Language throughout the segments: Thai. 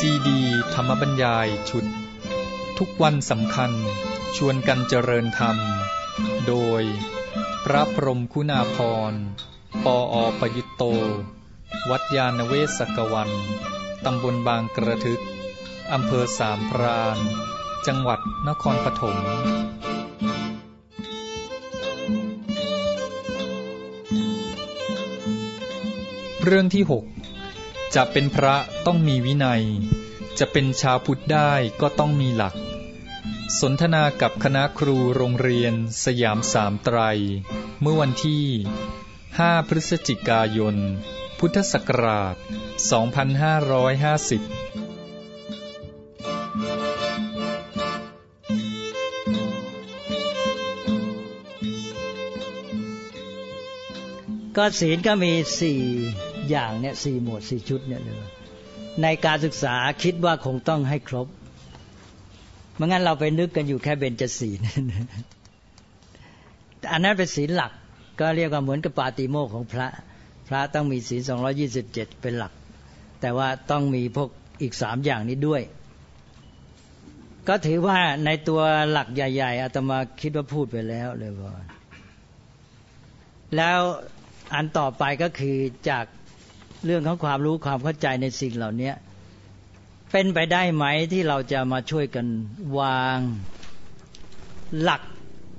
ซีดีธรรมบรรยายชุดทุกวันสำคัญชวนกันเจริญธรรมโดยพระพรหมคุณาภรณ์ปอ.ประยุตโตวัดยาณเวศกวันตำบลบางกระทึกอำเภอสามพรานจังหวัดนครปฐมเรื่องที่ 6 จะเป็นพระต้องมีวินัยจะเป็นชาวพุทธได้ก็ต้องมีหลักสนทนากับคณะครูโรงเรียนสยามสามไตรเมื่อวันที่5 พฤศจิกายนพุทธศักราช 2550 ก็ศีลก็มี4อย่างเนี่ย4หมวด4ชุดเนี่ยเลยในการศึกษาคิดว่าคงต้องให้ครบไม่งั้นเราไปนึกกันอยู่แค่เบญจศีลอันนั้นเป็นศีลหลักก็เรียกว่าเหมือนกับปาติโมกข์ของพระต้องมีศีล227เป็นหลักแต่ว่าต้องมีพวกอีก3อย่างนี้ด้วยก็ถือว่าในตัวหลักใหญ่ๆอาตมาคิดว่าพูดไปแล้วเลยว่าแล้วอันต่อไปก็คือจากเรื่องของความรู้ความเข้าใจในสิ่งเหล่านี้เป็นไปได้ไหมที่เราจะมาช่วยกันวางหลัก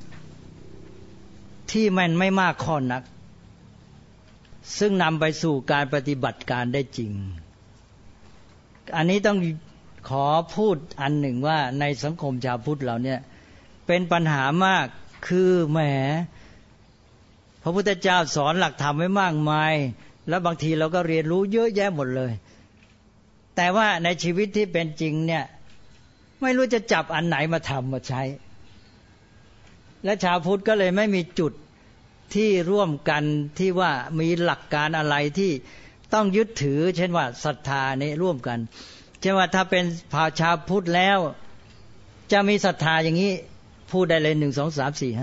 ที่มันไม่มากข้อนักซึ่งนำไปสู่การปฏิบัติการได้จริงอันนี้ต้องขอพูดอันหนึ่งว่าในสังคมชาวพุทธเราเนี่ยเป็นปัญหามากคือแหมพระพุทธเจ้าสอนหลักธรรมไว้มากมายแล้วบางทีเราก็เรียนรู้เยอะแยะหมดเลยแต่ว่าในชีวิตที่เป็นจริงเนี่ยไม่รู้จะจับอันไหนมาทำมาใช้และชาวพุทธก็เลยไม่มีจุดที่ร่วมกันที่ว่ามีหลักการอะไรที่ต้องยึดถือเช่นว่าศรัทธานี่ร่วมกันเช่นว่าถ้าเป็นชาวพุทธแล้วจะมีศรัทธาอย่างนี้พูดได้เลย1 2 3 4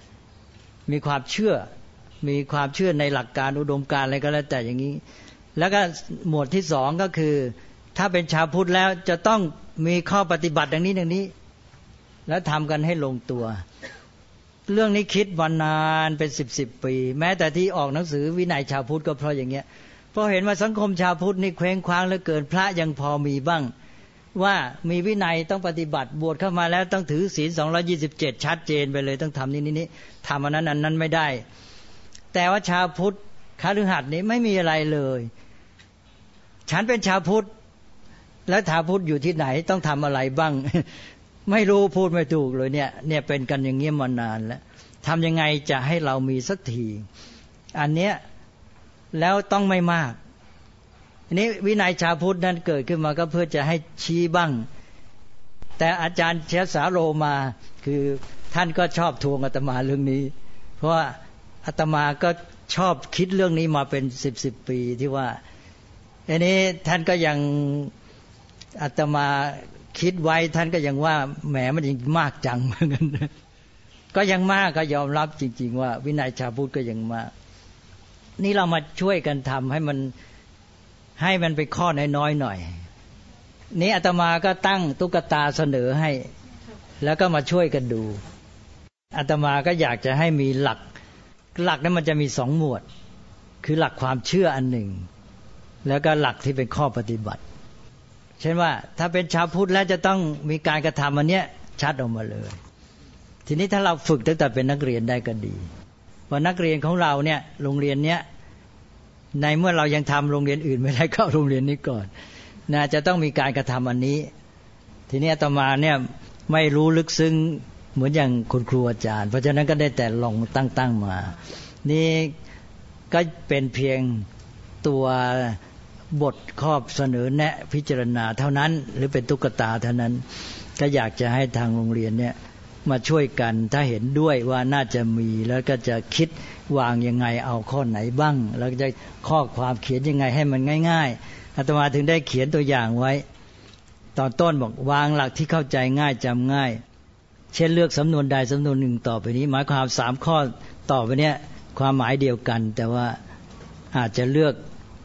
5มีความเชื่อในหลักการอุดมการณ์อะไรก็แล้วแต่อย่างนี้แล้วก็หมวดที่2ก็คือถ้าเป็นชาวพุทธแล้วจะต้องมีข้อปฏิบัติอย่างนี้แล้วทำกันให้ลงตัวเรื่องนี้คิดมานานเป็น10 ปีแม้แต่ที่ออกหนังสือวินัยชาวพุทธก็เพราะอย่างเงี้ยเพราะเห็นว่าสังคมชาวพุทธนี่เคว้งคว้างเหลือเกินพระยังพอมีบ้างว่ามีวินัยต้องปฏิบัติบวชเข้ามาแล้วต้องถือศีล227ชัดเจนไปเลยต้องทำนี่ทำอันนั้นไม่ได้แต่ว่าชาวพุทธคฤหัสถ์นี้ไม่มีอะไรเลยฉันเป็นชาวพุทธแล้วชาวพุทธอยู่ที่ไหนต้องทำอะไรบ้างไม่รู้พูดไม่ถูกเลยเนี่ยเป็นกันอย่างเงี้ยมานานแล้วทำยังไงจะให้เรามีสักทีอันเนี้ยแล้วต้องไม่มากอันนี้วินัยชาวพุทธนั้นเกิดขึ้นมาก็เพื่อจะให้ชี้บ้างแต่อาจารย์เชษสาโรมาคือท่านก็ชอบทวงอาตมาเรื่องนี้เพราะว่าอาตมาก็ชอบคิดเรื่องนี้มาเป็น10 ปีที่ว่าอันนี้ท่านก็ยังอาตมาคิดไว้ท่านก็ยังว่าแหมมันยังมากจังเหมือนกันก็ยังมากก็ยอมรับจริงๆว่าวินัยชาวพุทธก็ยังมากนี่เรามาช่วยกันทำให้มันเป็นข้อน้อยๆหน่อยนี่อาตมาก็ตั้งตุ๊กตาเสนอให้แล้วก็มาช่วยกันดูอาตมาก็อยากจะให้มีหลักนั้นมันจะมี2หมวดคือหลักความเชื่ออันหนึ่งแล้วก็หลักที่เป็นข้อปฏิบัติเช่นว่าถ้าเป็นชาวพุทธแล้วจะต้องมีการกระทำอันเนี้ยชัดออกมาเลยทีนี้ถ้าเราฝึกตั้งแต่เป็นนักเรียนได้ก็ดีเพราะนักเรียนของเราเนี่ยโรงเรียนเนี้ยในเมื่อเรายังทำโรงเรียนอื่นไม่ได้เข้าโรงเรียนนี้ก่อนน่าจะต้องมีการกระทำอันนี้ทีนี้อาตมาเนี่ยไม่รู้ลึกซึ้งเหมือนอย่างคุณครูอาจารย์เพราะฉะนั้นก็ได้แต่ลองตั้งมานี่ก็เป็นเพียงตัวบทข้อเสนอแนะพิจารณาเท่านั้นหรือเป็นตุ๊กตาเท่านั้นก็อยากจะให้ทางโรงเรียนเนี่ยมาช่วยกันถ้าเห็นด้วยว่าน่าจะมีแล้วก็จะคิดวางยังไงเอาข้อไหนบ้างแล้วจะข้อความเขียนยังไงให้มันง่ายๆอาตมาถึงได้เขียนตัวอย่างไว้ตอนต้นบอกวางหลักที่เข้าใจง่ายจำง่ายเช่นเลือกสำนวนใดสำนวนหนึ่งต่อไปนี้หมายความ3ข้อต่อไปเนี้ยความหมายเดียวกันแต่ว่าอาจจะเลือก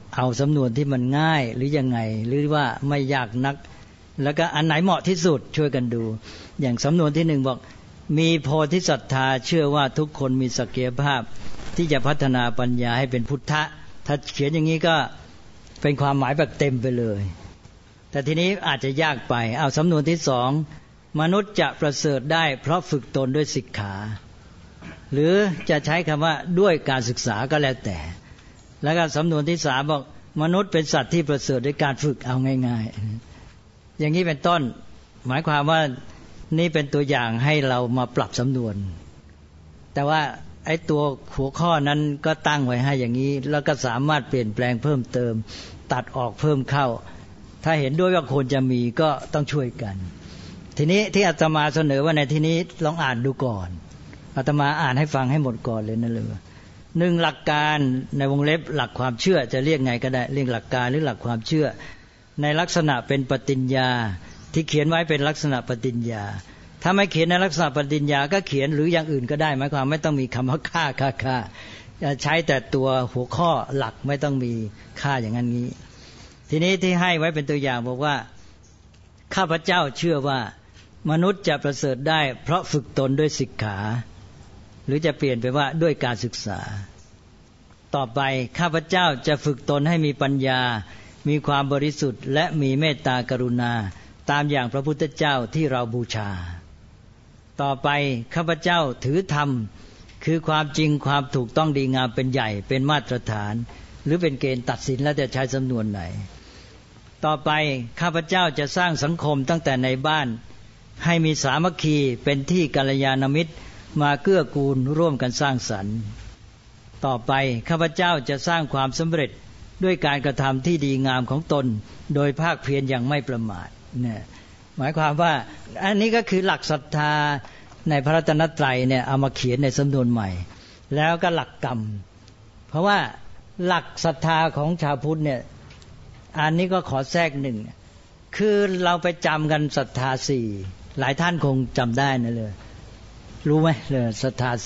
เอาสำนวนที่มันง่ายหรือยังไงหรือว่าไม่ยากนักแล้วก็อันไหนเหมาะที่สุดช่วยกันดูอย่างสำนวนที่1บอกมีโพธิศรัทธาเชื่อว่าทุกคนมีศักยภาพที่จะพัฒนาปัญญาให้เป็นพุทธะถ้าเขียนอย่างนี้ก็เป็นความหมายแบบเต็มไปเลยแต่ทีนี้อาจจะยากไปเอาสำนวนที่2มนุษย์จะประเสริฐได้เพราะฝึกตนด้วยสิกขาหรือจะใช้คำว่าด้วยการศึกษาก็แล้วแต่แล้วก็สำนวนที่3บอกมนุษย์เป็นสัตว์ที่ประเสริฐด้วยการฝึกเอาง่ายๆอย่างนี้เป็นต้นหมายความว่านี่เป็นตัวอย่างให้เรามาปรับสำนวนแต่ว่าไอ้ตัวหัวข้อนั้นก็ตั้งไว้ให้อย่างนี้แล้วก็สามารถเปลี่ยนแปลงเพิ่มเติมตัดออกเพิ่มเข้าถ้าเห็นด้วยว่าควรจะมีก็ต้องช่วยกันทีนี้ที่อาตมาเสนอว่าในที่นี้ลองอ่านดูก่อนอาตมาอ่านให้ฟังให้หมดก่อนเลยนั่นเลย1หลักการในวงเล็บหลักความเชื่อจะเรียกไงก็ได้เรียกหลักการหรือหลักความเชื่อในลักษณะเป็นปฏิญญาที่เขียนไว้เป็นลักษณะปฏิญญาถ้าไม่เขียนในลักษณะปฏิญญาก็เขียนหรืออย่างอื่นก็ได้หมายความไม่ต้องมีคำว่าค่าใช้แต่ตัวหัวข้อหลักไม่ต้องมีค่าอย่างนั้นนี้ทีนี้ที่ให้ไว้เป็นตัวอย่างบอกว่าข้าพเจ้าเชื่อว่ามนุษย์จะประเสริฐได้เพราะฝึกตนด้วยสิกขาหรือจะเปลี่ยนไปว่าด้วยการศึกษาต่อไปข้าพเจ้าจะฝึกตนให้มีปัญญามีความบริสุทธิ์และมีเมตตากรุณาตามอย่างพระพุทธเจ้าที่เราบูชาต่อไปข้าพเจ้าถือธรรมคือความจริงความถูกต้องดีงามเป็นใหญ่เป็นมาตรฐานหรือเป็นเกณฑ์ตัดสินแล้วจะใช้สำนวนไหนต่อไปข้าพเจ้าจะสร้างสังคมตั้งแต่ในบ้านให้มีสามัคคีเป็นที่กัลยาณมิตรมาเกื้อกูลร่วมกันสร้างสรรค์ต่อไปข้าพเจ้าจะสร้างความสำเร็จด้วยการกระทำที่ดีงามของตนโดยภาคเพียรอย่างไม่ประมาทเนี่ยหมายความว่าอันนี้ก็คือหลักศรัทธาในพระรัตนตรัยเนี่ยเอามาเขียนในสำนวนใหม่แล้วก็หลักกรรมเพราะว่าหลักศรัทธาของชาวพุทธเนี่ยอันนี้ก็ขอแทรกหนึ่งคือเราไปจำกันศรัทธา4หลายท่านคงจำได้นะเลยรู้ไหมเลยศรัทธา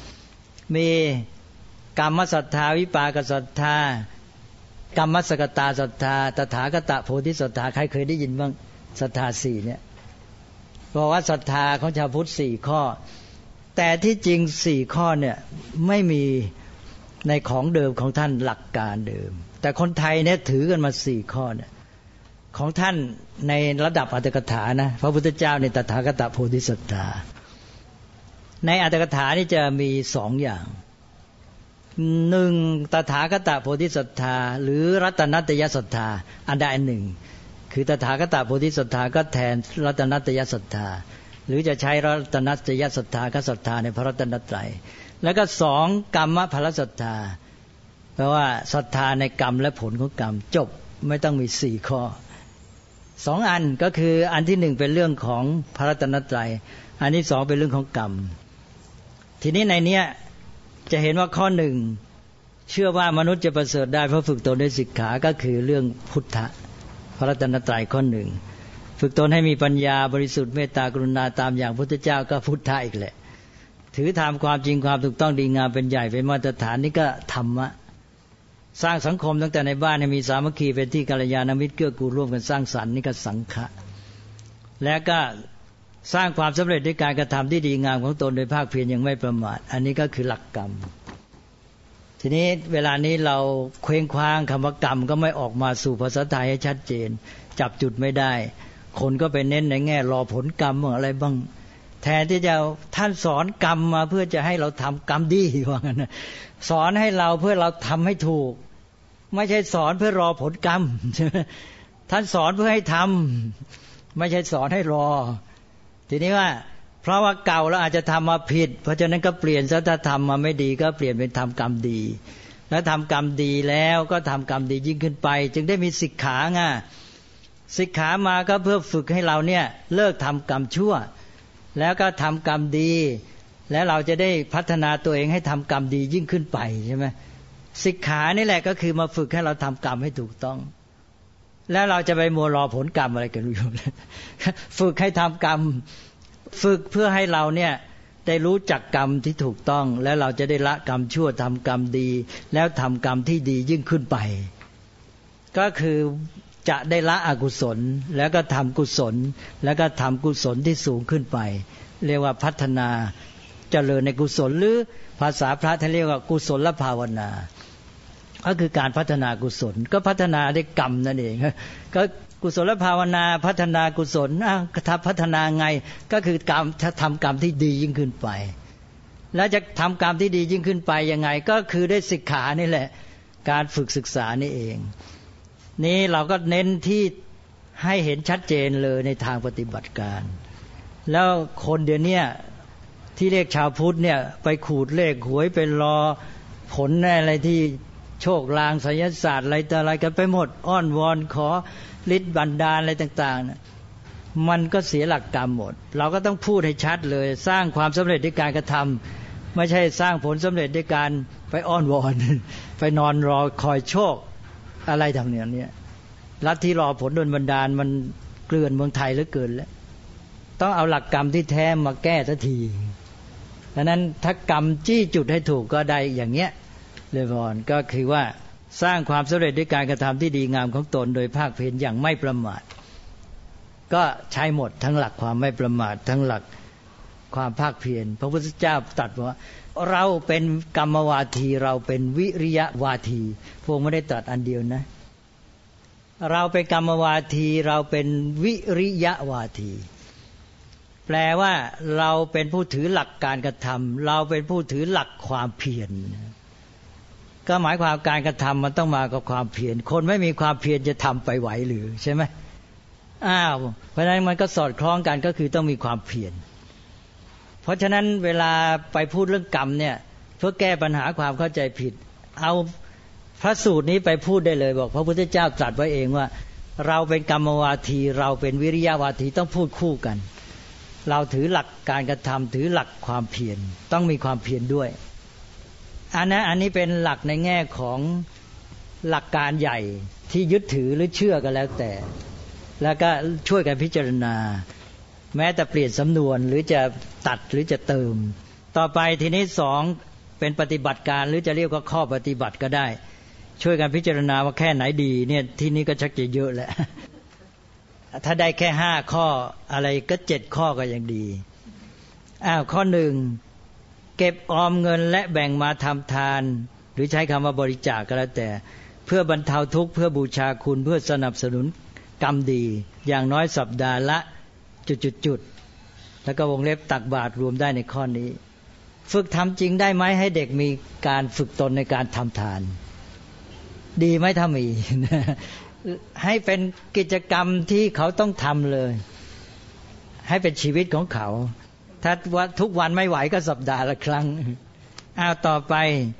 4มีกรรมศรัทธาวิปากศรัทธากรรมสกตาศรัทธาตถาคตโพธิศรัทธาใครเคยได้ยินบ้างศรัทธา4เนี่ยบอกว่าศรัทธาของชาวพุทธ4ข้อแต่ที่จริง4ข้อเนี่ยไม่มีในของเดิมของท่านหลักการเดิมแต่คนไทยเนี่ยถือกันมา4ข้อเนี่ยของท่านในระดับอรรถกถานะพระพุทธเจ้าในตถาคตโพธิศรัทธาในอรรถกถานี่จะมี2อย่าง1ตถาคตโพธิศรัทธาหรือรัตนัตยศรัทธาอันใดอันหนึ่งคือตถาคตโพธิศรัทธาก็แทนรัตนัตยศรัทธาหรือจะใช้รัตนัตยศรัทธาก็ศรัทธาในพระรัตนตรัยแล้วก็2กรรมพลศรัทธาแปลว่าศรัทธาในกรรมและผลของกรรมจบไม่ต้องมี4ข้อ2อันก็คืออันที่1เป็นเรื่องของพระรัตนตรัยอันที่2เป็นเรื่องของกรรมทีนี้ในเนี้ยจะเห็นว่าข้อ1เชื่อว่ามนุษย์จะประเสริฐได้เพราะฝึกตนด้วยสิกขาก็คือเรื่องพุทธะพระรัตนตรัยข้อ1ฝึกตนให้มีปัญญาบริสุทธิ์เมตตากรุณาตามอย่างพุทธเจ้าก็พุทธะอีกแหละถือธรรมความจริงความถูกต้องดีงามเป็นใหญ่เป็นมาตรฐานนี่ก็ธรรมะสร้างสังคมตั้งแต่ในบ้านให้มีสามัคคีเป็นที่กัลยาณมิตรเกื้อกูลร่วมกันสร้างสรรค์นี่ก็สังฆะและก็สร้างความสำเร็จด้วยการกระทำที่ดีงามของตนโดยภาคเพียรอย่างไม่ประมาทอันนี้ก็คือหลักกรรมทีนี้เวลานี้เราเคว้งคว้างคำว่ากรรมก็ไม่ออกมาสู่ภาษาไทยให้ชัดเจนจับจุดไม่ได้คนก็ไปเน้นในแง่รอผลกรรมบ้างอะไรบ้างแทนที่จะท่านสอนกรรมมาเพื่อจะให้เราทำกรรมดีว่างั้นนะสอนให้เราเพื่อเราทำให้ถูกไม่ใช่สอนเพื่อรอผลกรรมท่านสอนเพื่อให้ทำไม่ใช่สอนให้รอทีนี้ว่าเพราะว่าเก่าแล้วอาจจะทำมาผิดเพราะฉะนั้นก็เปลี่ยนซะถ้าทำมาไม่ดีก็เปลี่ยนเป็นทำกรรมดีแล้วทำกรรมดีแล้วก็ทำกรรมดียิ่งขึ้นไปจึงได้มีสิกขาไงสิกขามาก็เพื่อฝึกให้เราเนี่ยเลิกทำกรรมชั่วแล้วก็ทำกรรมดีแล้วเราจะได้พัฒนาตัวเองให้ทำกรรมดียิ่งขึ้นไปใช่ไหมสิกขานี่แหละก็คือมาฝึกให้เราทำกรรมให้ถูกต้องแล้วเราจะไปมัวรอผลกรรมอะไรกันอยู่ฝึกให้ทำกรรมฝึกเพื่อให้เราเนี่ยได้รู้จักกรรมที่ถูกต้องแล้วเราจะได้ละกรรมชั่วทำกรรมดีแล้วทำกรรมที่ดียิ่งขึ้นไปก็คือจะได้ละอกุศลแล้วก็ทำกุศลแล้วก็ทำกุศลที่สูงขึ้นไปเรียกว่าพัฒนาเจริญในกุศลหรือภาษาพระท่านเรียกว่ากุศลภาวนาก็คือการพัฒนากุศลก็พัฒนาด้วยกรรมนั่นเองก็กุศลภาวนาพัฒนากุศลถ้าพัฒนาไงก็คือกรรมถ้าทำกรรมที่ดียิ่งขึ้นไปแล้วจะทำกรรมที่ดียิ่งขึ้นไปยังไงก็คือได้ศึกษานี่แหละการฝึกศึกษานี่เองนี้เราก็เน้นที่ให้เห็นชัดเจนเลยในทางปฏิบัติการแล้วคนเดี๋ยวนี้ที่เรียกชาวพุทธเนี่ยไปขูดเลขหวยไปรอผลอะไรที่โชคลางไสยศาสตร์อะไรต่ออะไรกันไปหมดอ้อนวอนขอฤทธิ์บันดาลอะไรต่างๆมันก็เสียหลักกรรมหมดเราก็ต้องพูดให้ชัดเลยสร้างความสำเร็จด้วยการกระทำไม่ใช่สร้างผลสำเร็จด้วยการไปอ้อนวอนไปนอนรอคอยโชคอะไรทำเนี่ยลัทธิรอผลโดนบันดาลมันเกลื่อนเมืองไทยเหลือเกินแล้วต้องเอาหลักกรรมที่แท้มาแก้สักทีดังนั้นถ้ากรรมจี้จุดให้ถูกก็ได้อย่างเงี้ยเลยพรก็คือว่าสร้างความสำเร็จด้วยการกระทำที่ดีงามของตนโดยภาคเพียรอย่างไม่ประมาทก็ใช้หมดทั้งหลักความไม่ประมาททั้งหลักความภาคเพียรพระพุทธเจ้าตรัสว่าเราเป็นกรรมวาทีเราเป็นวิริยะวาทีพวกไม่ได้ตรัสอันเดียวนะเราเป็นกรรมวาทีเราเป็นวิริยะวาทีแปลว่าเราเป็นผู้ถือหลักการกระทำเราเป็นผู้ถือหลักความเพียรก็หมายความการกระทำมันต้องมากับความเพียรคนไม่มีความเพียรจะทำไปไหวหรือใช่ไหมเพราะฉะนั้นมันก็สอดคล้องกันก็คือต้องมีความเพียรเพราะฉะนั้นเวลาไปพูดเรื่องกรรมเนี่ยเพื่อแก้ปัญหาความเข้าใจผิดเอาพระสูตรนี้ไปพูดได้เลยบอกพระพุทธเจ้าตรัสไว้เองว่าเราเป็นกรรมวาทีเราเป็นวิริยะวาทีต้องพูดคู่กันเราถือหลักการกระทำถือหลักความเพียรต้องมีความเพียรด้วยอันนี้เป็นหลักในแง่ของหลักการใหญ่ที่ยึดถือหรือเชื่อกันแล้วแต่แล้วก็ช่วยกันพิจารณาแม้แต่เปลี่ยนสำนวนหรือจะตัดหรือจะเติมต่อไปทีนี้สองเป็นปฏิบัติการหรือจะเรียกว่าข้อปฏิบัติก็ได้ช่วยกันพิจารณาว่าแค่ไหนดีเนี่ยที่นี้ก็ชักจะเยอะแล้วถ้าได้แค่5ข้ออะไรก็7ข้อก็ยังดีข้อ1เก็บออมเงินและแบ่งมาทำทานหรือใช้คำว่าบริจาคก็แล้วแต่เพื่อบรรเทาทุกข์เพื่อบูชาคุณเพื่อสนับสนุนกรรมดีอย่างน้อยสัปดาห์ละจุดๆแล้วก็วงเล็บตักบาตรรวมได้ในข้อนี้ฝึกทำจริงได้ไหมให้เด็กมีการฝึกตนในการทำทานดีไหมถ้ามี ให้เป็นกิจกรรมที่เขาต้องทำเลยให้เป็นชีวิตของเขาถ้าว่าทุกวันไม่ไหวก็สัปดาห์ละครั้งต่อไป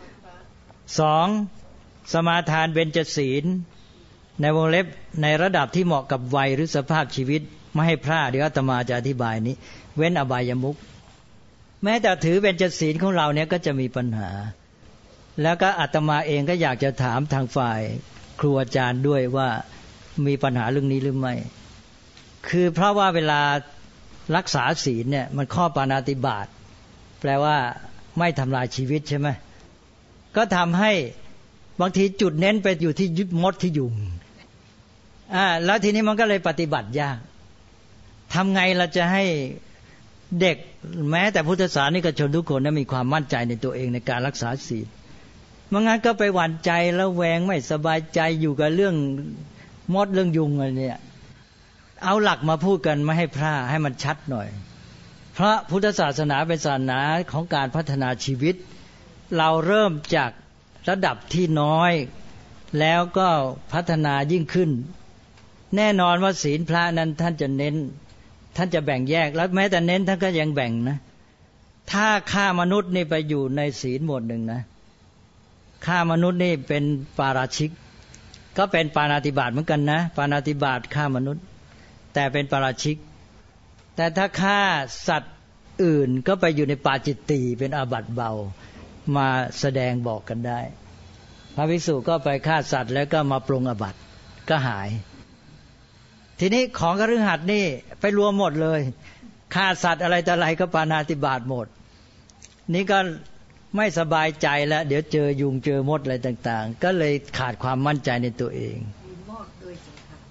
2สมาทานเบญจศีลในวงเล็บในระดับที่เหมาะกับวัยหรือสภาพชีวิตไม่ให้พลาดเดี๋ยวอาตมาจะอธิบายนี้เว้นอบายมุขแม้แต่ถือเบญจศีลของเราเนี่ยก็จะมีปัญหาแล้วก็อาตมาเองก็อยากจะถามทางฝ่ายครูอาจารย์ด้วยว่ามีปัญหาเรื่องนี้หรือไม่คือเพราะว่าเวลารักษาศีลเนี่ยมันข้อปาณาติบาตแปลว่าไม่ทำลายชีวิตใช่ไหมก็ทำให้บางทีจุดเน้นไปอยู่ที่ยึดมดที่ยุงแล้วทีนี้มันก็เลยปฏิบัติยากทำไงเราจะให้เด็กแม้แต่พุทธศาสนิกชนทุกคนมีความมั่นใจในตัวเองในการรักษาศีลไม่งั้นก็ไปหวั่นใจแล้วแวงไม่สบายใจอยู่กับเรื่องมดเรื่องยุงอะไรเนี่ยเอาหลักมาพูดกันไม่ให้พลาดให้มันชัดหน่อยเพราะพุทธศาสนาเป็นศาสนาของการพัฒนาชีวิตเราเริ่มจากระดับที่น้อยแล้วก็พัฒนายิ่งขึ้นแน่นอนว่าศีลพระนั้นท่านจะเน้นท่านจะแบ่งแยกแล้วแม้แต่เน้นท่านก็ยังแบ่งนะถ้าฆ่ามนุษย์นี่ไปอยู่ในศีลหมวดหนึ่งนะฆ่ามนุษย์นี่เป็นปาราชิกก็เป็นปาณาติบาตเหมือนกันนะปาณาติบาตฆ่ามนุษย์แต่เป็นปาราชิกแต่ถ้าฆ่าสัตว์อื่นก็ไปอยู่ในปาจิตตีเป็นอาบัติเบามาแสดงบอกกันได้พระภิกษุก็ไปฆ่าสัตว์แล้วก็มาปรงอาบัติก็หายทีนี้ของคฤหัสถ์นี่ไปรวมหมดเลยฆ่าสัตว์อะไรต่ออะไรก็ปาณาติบาตหมดนี่ก็ไม่สบายใจแล้วเดี๋ยวเจอยุงเจอมดอะไรต่างๆก็เลยขาดความมั่นใจในตัวเอง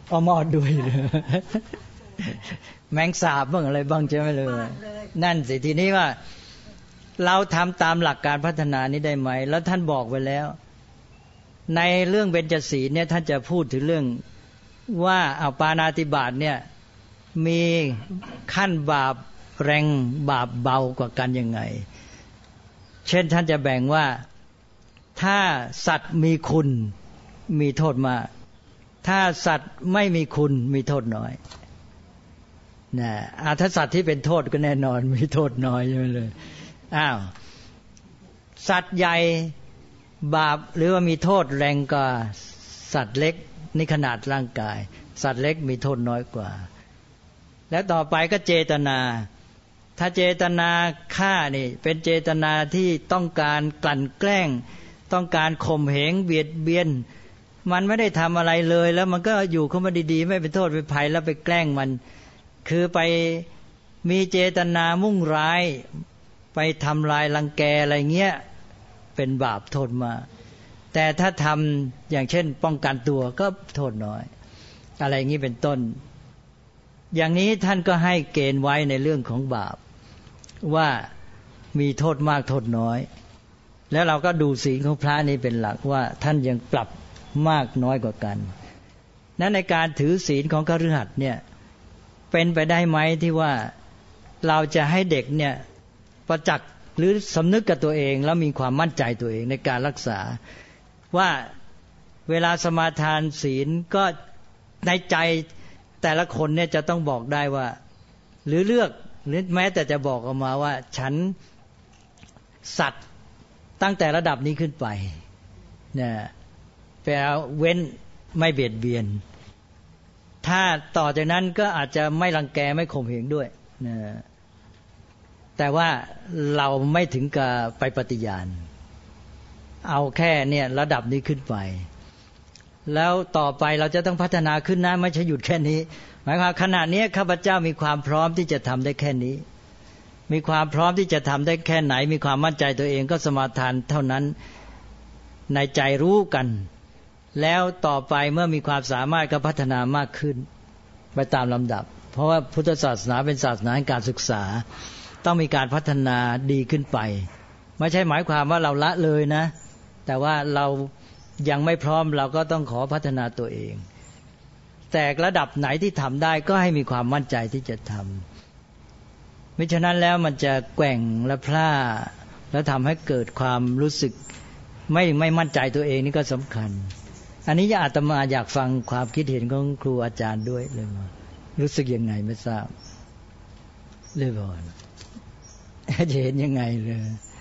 เอามอดด้วยเลยแมงสาบบ้างอะไรบ้างใช่ไหมเลยนั่นสิทีนี้ว่าเราทำตามหลักการพัฒนานี้ได้ไหมแล้วท่านบอกไว้แล้วในเรื่องเบญจศีลเนี่ยท่านจะพูดถึงเรื่องว่าเอาปาณาติบาตเนี่ยมีขั้นบาปแรงบาปเบากว่ากันยังไงเช่นท่านจะแบ่งว่าถ้าสัตว์มีคุณมีโทษมากถ้าสัตว์ไม่มีคุณมีโทษน้อยนะถ้าสัตว์ที่เป็นโทษก็แน่นอนมีโทษน้อยใช่ไหมเลยสัตว์ใหญ่บาปหรือว่ามีโทษแรงกว่าสัตว์เล็กในขนาดร่างกายสัตว์เล็กมีโทษน้อยกว่าแล้วต่อไปก็เจตนาถ้าเจตนาฆ่านี่เป็นเจตนาที่ต้องการกลั่นแกล้งต้องการข่มเหงเบียดเบียนมันไม่ได้ทำอะไรเลยแล้วมันก็อยู่เข้ามาดีๆไม่เป็นโทษเป็นภัยแล้วไปแกล้งมันคือไปมีเจตนามุ่งร้ายไปทำลายรังแกอะไรเงี้ยเป็นบาปโทษมากแต่ถ้าทำอย่างเช่นป้องกันตัวก็โทษน้อยอะไรอย่างนี้เป็นต้นอย่างนี้ท่านก็ให้เกณฑ์ไว้ในเรื่องของบาปว่ามีโทษมากโทษน้อยแล้วเราก็ดูศีลของพระนี้เป็นหลักว่าท่านยังปรับมากน้อยกว่ากันนั้นในการถือศีลของคฤหัสถ์เนี่ยเป็นไปได้ไหมที่ว่าเราจะให้เด็กเนี่ยประจักษ์หรือสำนึกกับตัวเองแล้วมีความมั่นใจตัวเองในการรักษาว่าเวลาสมาทานศีลก็ในใจแต่ละคนเนี่ยจะต้องบอกได้ว่าหรือเลือกหรือแม้แต่จะบอกออกมาว่าฉันสัตว์ตั้งแต่ระดับนี้ขึ้นไปเนี่ยแปลเว้นไม่เบียดเบียนถ้าต่อจากนั้นก็อาจจะไม่รังแกไม่ข่มเหงด้วยนะแต่ว่าเราไม่ถึงกับไปปฏิญาณเอาแค่เนี่ยระดับนี้ขึ้นไปแล้วต่อไปเราจะต้องพัฒนาขึ้นนะไม่ใช่หยุดแค่นี้หมายความขณะนี้ข้าพเจ้ามีความพร้อมที่จะทำได้แค่นี้มีความพร้อมที่จะทำได้แค่ไหนมีความมั่นใจตัวเองก็สมาทานเท่านั้นในใจรู้กันแล้วต่อไปเมื่อมีความสามารถก็พัฒนามากขึ้นไปตามลำดับเพราะว่าพุทธศาสนาเป็นศาสนาแห่งการศึกษาต้องมีการพัฒนาดีขึ้นไปไม่ใช่หมายความว่าเราละเลยนะแต่ว่าเรายังไม่พร้อมเราก็ต้องขอพัฒนาตัวเองแต่ระดับไหนที่ทำได้ก็ให้มีความมั่นใจที่จะทำไม่ฉะนั้นแล้วมันจะแกว่งและพล่าแล้วทำให้เกิดความรู้สึกไม่มั่นใจตัวเองนี่ก็สำคัญอันนี้อาตมาอยากฟังความคิดเห็นของครูอาจารย์ด้วยเลยมารู้สึกยังไงไม่ทราบเลยบอนจะเห็นยังไงเลย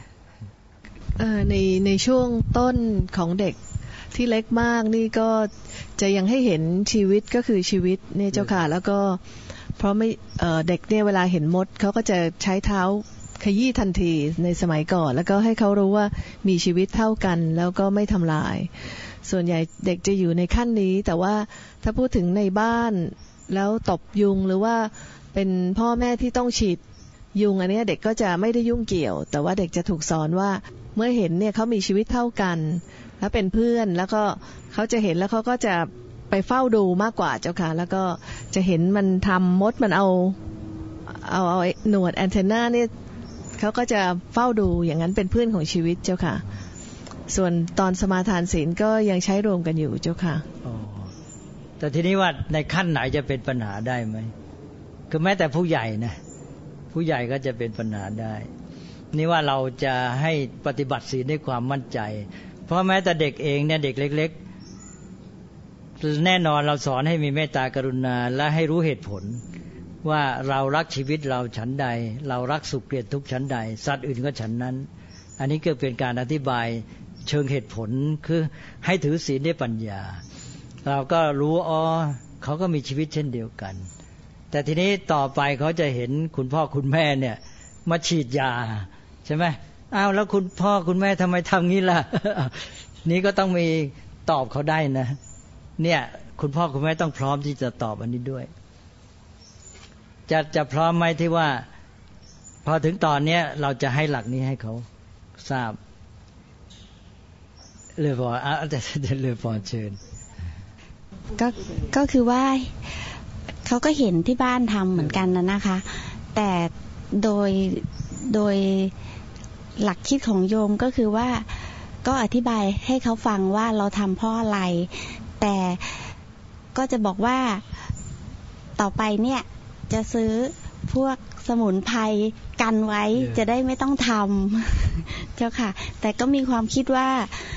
ในช่วงต้นของเด็กที่เล็กมากนี่ก็จะยังให้เห็นชีวิตก็คือชีวิตเนี่ยเจ้าค่ะแล้วก็เพราะไม่เด็กเนี่ยเวลาเห็นมดเขาก็จะใช้เท้าขยี้ทันทีในสมัยก่อนแล้วก็ให้เขารู้ว่ามีชีวิตเท่ากันแล้วก็ไม่ทำลายส่วนใหญ่เด็กจะอยู่ในขั้นนี้แต่ว่าถ้าพูดถึงในบ้านแล้วตบยุงหรือว่าเป็นพ่อแม่ที่ต้องฉีดยุงอันนี้เด็กก็จะไม่ได้ยุ่งเกี่ยวแต่ว่าเด็กจะถูกสอนว่าเมื่อเห็นเนี่ยเขามีชีวิตเท่ากันแล้วเป็นเพื่อนแล้วก็เขาจะเห็นแล้วเขาก็จะไปเฝ้าดูมากกว่าเจ้าค่ะแล้วก็จะเห็นมันทำมดมันเอาหนวดแอนเทนาเนี่ยเขาก็จะเฝ้าดูอย่างนั้นเป็นเพื่อนของชีวิตเจ้าค่ะส่วนตอนสมาทานศีลก็ยังใช้รวมกันอยู่เจ้าค่ะแต่ทีนี้ว่าในขั้นไหนจะเป็นปัญหาได้ไหมคือแม้แต่ผู้ใหญ่นะผู้ใหญ่ก็จะเป็นปัญหาได้นี่ว่าเราจะให้ปฏิบัติศีลด้วยความมั่นใจเพราะแม้แต่เด็กเองเนี่ยเด็กเล็กๆแน่นอนเราสอนให้มีเมตตากรุณาและให้รู้เหตุผลว่าเรารักชีวิตเราฉันใดเรารักสุขเกลียดทุกข์ฉันใดสัตว์อื่นก็ฉันนั้นอันนี้ก็เป็นการอธิบายเชิงเหตุผลคือให้ถือศีลด้วยปัญญาเราก็รู้เขาก็มีชีวิตเช่นเดียวกันแต่ทีนี้ต่อไปเขาจะเห็นคุณพ่อคุณแม่เนี่ยมาฉีดยาใช่ไหมแล้วคุณพ่อคุณแม่ทำไมทำงี้ล่ะ นี่ก็ต้องมีตอบเขาได้นะเนี่ยคุณพ่อคุณแม่ต้องพร้อมที่จะตอบอันนี้ด้วยจะพร้อมไหมที่ว่าพอถึงตอนนี้เราจะให้หลักนี้ให้เขาทราบเลยพอเลยพอเชิญก็คือว่าเขาก็เห็นที่บ้านทำเหมือนกันนะคะแต่โดยหลักคิดของโยมก็คือว่าก็อธิบายให้เขาฟังว่าเราทำเพราะอะไรแต่ก็จะบอกว่าต่อไปเนี่ยจะซื้อพวกสมุนไพรกันไว้จะได้ไม่ต้องทำเจ้าค่ะแต่ก็มีความคิดว่า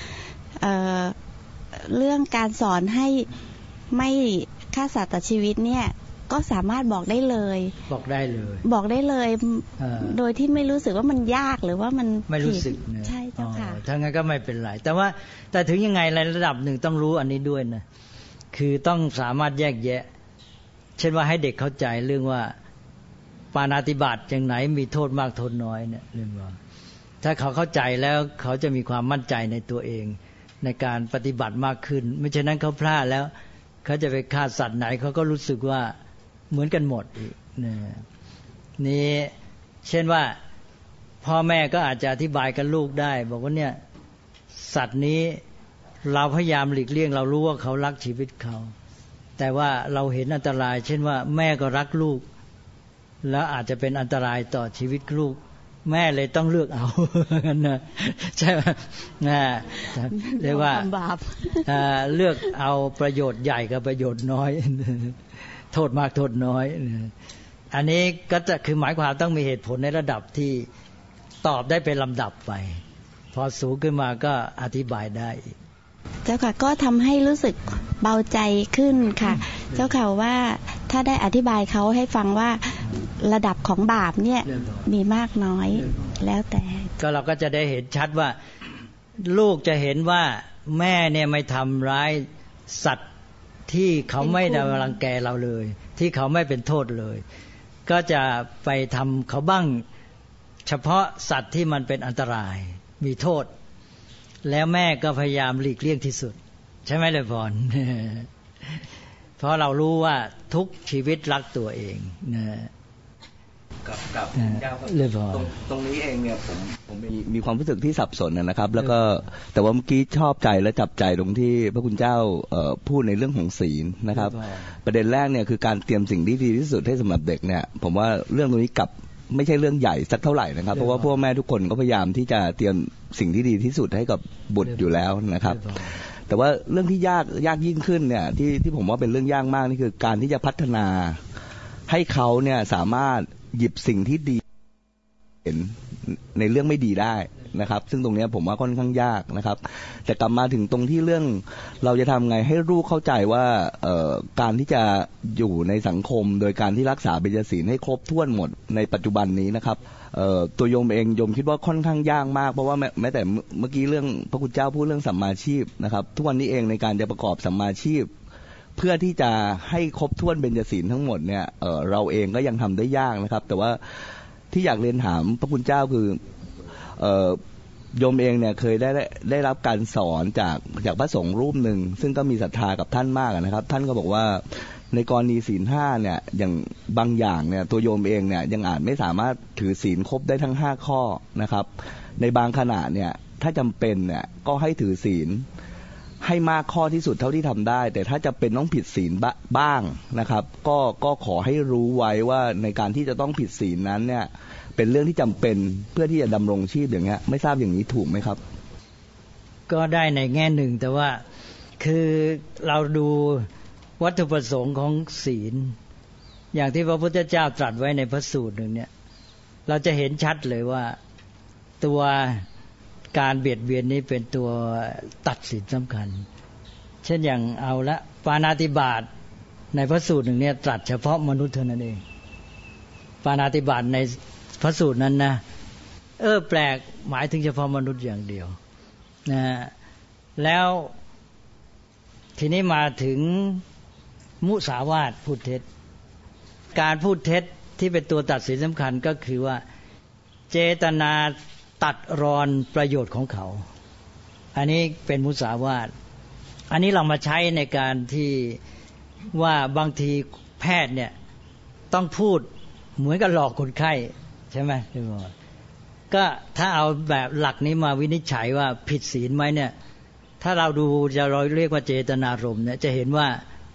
เรื่องการสอนให้ไม่ฆ่าสัตว์ตัดชีวิตเนี่ยก็สามารถบอกได้เลยบอกได้เลยโดยที่ไม่รู้สึกว่ามันยากหรือว่ามันไม่รู้สึกนะใช่เจ้าค่ะถ้างั้นก็ไม่เป็นไรแต่ถึงยังไงในระดับหนึ่งต้องรู้อันนี้ด้วยนะคือต้องสามารถแยกแยะเช่นว่าให้เด็กเข้าใจเรื่องว่าปาณาติบาตอย่างไหนมีโทษมากโทษน้อยเนี่ยเรื่องว่าถ้าเขาเข้าใจแล้วเขาจะมีความมั่นใจในตัวเองในการปฏิบัติมากขึ้นไม่เช่นนั้นเขาพลาดแล้วเขาจะไปฆ่าสัตว์ไหนเขาก็รู้สึกว่าเหมือนกันหมดอีกนี่เช่นว่าพ่อแม่ก็อาจจะอธิบายกับลูกได้บอกว่าเนี่ยสัตว์นี้เราพยายามหลีกเลี่ยงเรารู้ว่าเขารักชีวิตเขาแต่ว่าเราเห็นอันตรายเช่นว่าแม่ก็รักลูกแล้วอาจจะเป็นอันตรายต่อชีวิตลูกแม่เลยต้องเลือกเอานะใช่ไหมเรียกว่าเลือกเอาประโยชน์ใหญ่กับประโยชน์น้อยโทษมากโทษน้อยอันนี้ก็จะคือหมายความต้องมีเหตุผลในระดับที่ตอบได้เป็นลำดับไปพอสูงขึ้นมาก็อธิบายได้เจ้าค่ะก็ทำให้รู้สึกเบาใจขึ้นค่ะเจ้าค่ะว่าถ้าได้อธิบายเขาให้ฟังว่าระดับของบาปเนี่ยมีมากน้อยแล้วแต่ก็เราก็จะได้เห็นชัดว่าลูกจะเห็นว่าแม่เนี่ยไม่ทำร้ายสัตว์ที่เขาไม่ได้รังแกเราเลยที่เขาไม่เป็นโทษเลยก็จะไปทำเขาบ้างเฉพาะสัตว์ที่มันเป็นอันตรายมีโทษแล้วแม่ก็พยายามหลีกเลี่ยงที่สุดใช่ไหมเลยพร เพราะเรารู้ว่าทุกชีวิตรักตัวเองนะกับเลยพรตรงนี้เองเนี่ยผมมีความรู้สึกที่สับสนนะครับแล้วก็แต่ว่าเมื่อกี้ชอบใจและจับใจตรงที่พระคุณเจ้าพูดในเรื่องของศีลนะครับประเด็นแรกเนี่ยคือการเตรียมสิ่งที่ดีที่สุดให้สำหรับเด็กเนี่ยผมว่าเรื่องตรงนี้กับไม่ใช่เรื่องใหญ่สักเท่าไหร่นะครับเพราะว่าพ่อแม่ทุกคนก็พยายามที่จะเตรียมสิ่งที่ดีที่สุดให้กับบุตรอยู่แล้วนะครับแต่ว่าเรื่องที่ยากยิ่งขึ้นเนี่ยที่ผมว่าเป็นเรื่องยากมากนี่คือการที่จะพัฒนาให้เขาเนี่ยสามารถหยิบสิ่งที่ดีเห็นในเรื่องไม่ดีได้นะครับซึ่งตรงนี้ผมว่าค่อนข้างยากนะครับแต่กลับมาถึงตรงที่เรื่องเราจะทำไงให้ลูกเข้าใจว่าการที่จะอยู่ในสังคมโดยการที่รักษาเบญจศีลให้ครบถ้วนหมดในปัจจุบันนี้นะครับตัวโยมเองโยมคิดว่าค่อนข้างยากมากเพราะว่าแม้แต่เมื่อกี้เรื่องพระคุณเจ้าพูดเรื่องสัมมาชีพนะครับทุกวันนี้เองในการจะประกอบสัมมาชีพเพื่อที่จะให้ครบถ้วนเบญจศีลทั้งหมดเนี่ยเราเองก็ยังทำได้ยากนะครับแต่ว่าที่อยากเรียนถามพระคุณเจ้าคือโยมเองเนี่ยเคยได้รับการสอนจากพระสงฆ์รูปหนึ่งซึ่งก็มีศรัทธากับท่านมากนะครับท่านก็บอกว่าในกรณีศีล5เนี่ยอย่างบางอย่างเนี่ยตัวโยมเองเนี่ยยังอาจไม่สามารถถือศีลครบได้ทั้ง5ข้อนะครับในบางขณะเนี่ยถ้าจำเป็นเนี่ยก็ให้ถือศีลให้มากข้อที่สุดเท่าที่ทำได้แต่ถ้าจะเป็นต้องผิดศีลบ้างนะครับก็ขอให้รู้ไว้ว่าในการที่จะต้องผิดศีลนั้นเนี่ยเป็นเรื่องที่จำเป็นเพื่อที่จะดำรงชีพอย่างเงี้ยไม่ทราบอย่างนี้ถูกไหมครับก็ได้ในแง่หนึ่งแต่ว่าคือเราดูวัตถุประสงค์ของศีลอย่างที่พระพุทธเจ้าตรัสไว้ในพระสูตรหนึ่งเนี่ยเราจะเห็นชัดเลยว่าตัวการเบียดเบียนนี้เป็นตัวตัดสินสำคัญเช่นอย่างเอาละปาณาติบาตในพระสูตรหนึ่งเนี่ยตรัสเฉพาะมนุษย์เท่านั้นเองปาณาติบาตในพระสูตรนั้นนะแปลกหมายถึงเฉพาะมนุษย์อย่างเดียวนะแล้วทีนี้มาถึงมุสาวาทพูดเท็จการพูดเท็จที่เป็นตัวตัดสินสำคัญก็คือว่าเจตนาตัดรอนประโยชน์ของเขาอันนี้เป็นมุสาวาทอันนี้เรามาใช้ในการที่ว่าบางทีแพทย์เนี่ยต้องพูดเหมือนกับหลอกคนไข้ใช่ไหมก็ถ้าเอาแบบหลักนี้มาวินิจฉัยว่าผิดศีลไหมเนี่ยถ้าเราดูจะเราเรียกว่าเจตนารมณ์เนี่ยจะเห็นว่า